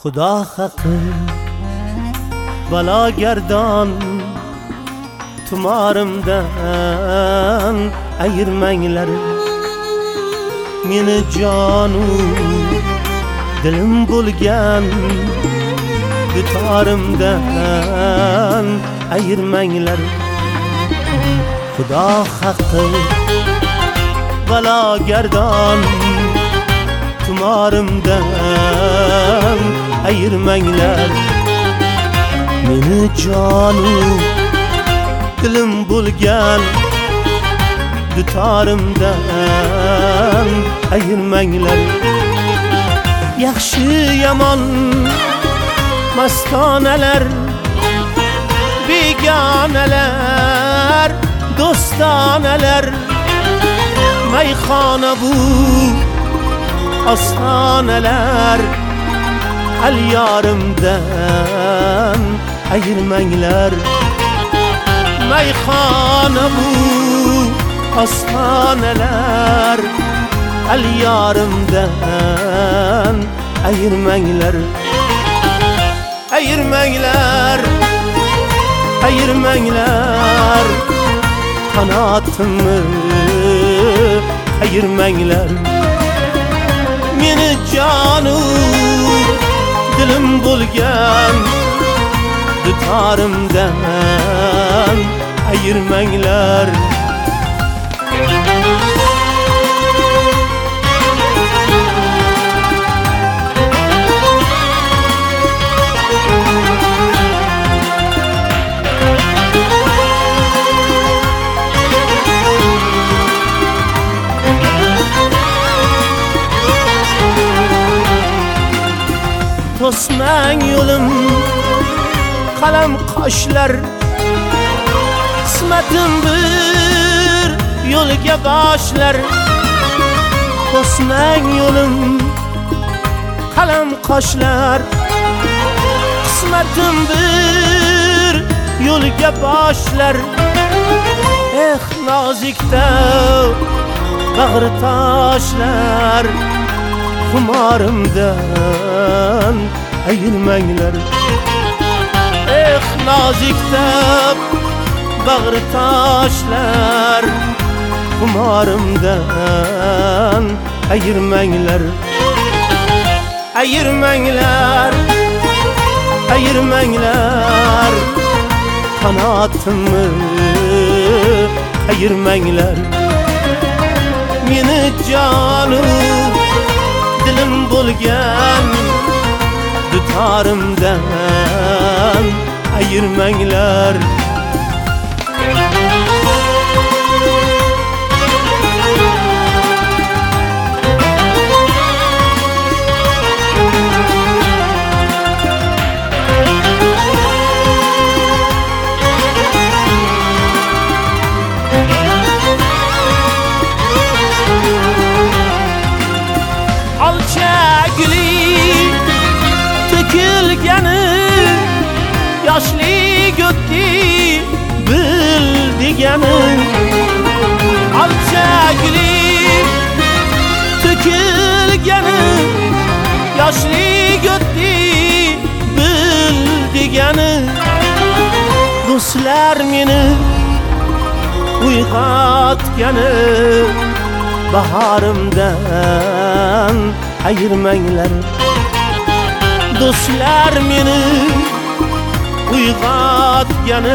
Xudo haqqi balo gardon tumorimdan ayirmanglar. Meni jonu dilim bo'lgan dutorimdan ayirmanglar. Xudo haqqi balo gardon tumorimdan ayirmanglar. Meni jonu dilim bo'lgan dutorimdan ayirmanglar. Yaxshi yomon mastonalar, begonalar, do'stonalar, mayxona bu ostonalar, al yorimdan ayirmanglar. Mayxona bu ostonalar, al yorimdan ayirmanglar. Ayirmanglar, ayirmanglar, qanotimni ayirmanglar. Meni jonu dilim bo'lgan dutorimdan ayirmanglar. To'smang yo'lim qalam qoshlar, qismatim bir yo'lga boshlar. To'smang yo'lim qalam qoshlar, qismatim bir yo'lga boshlar. Nozikda bag'ri toshlar, xumorimdan ayirmanglar. Nozikda bag'ri toshlar, xumorimdan ayirmanglar. Ayirmanglar, ayirmanglar, qanotimni ayirmanglar. Meni jonu dilim bo'lgan dutorimdan ayirmanglar. Yoshlik o'tdi bil degani, alchaglik to'kilgani. Yoshlik o'tdi bil degani. Do'stlar meni uyg'otgani, bahorimdan ayirmanglar. Do'stlar meni uyg'otgani,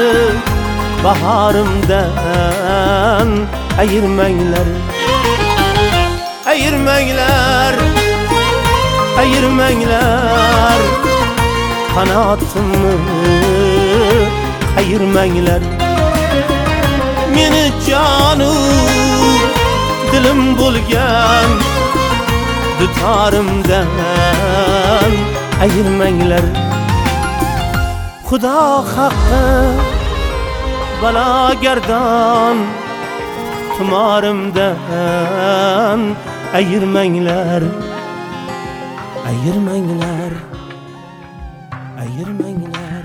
bahorimdan ayirmanglar. Ayirmanglar, ayirmanglar, qanotimni ayirmanglar. Meni jonu dilim bo'lgan dutorimdan ayirmanglar. Xudo haqqi balo gardon tumorimdan ayirmanglar. Ayirmanglar, ayirmanglar.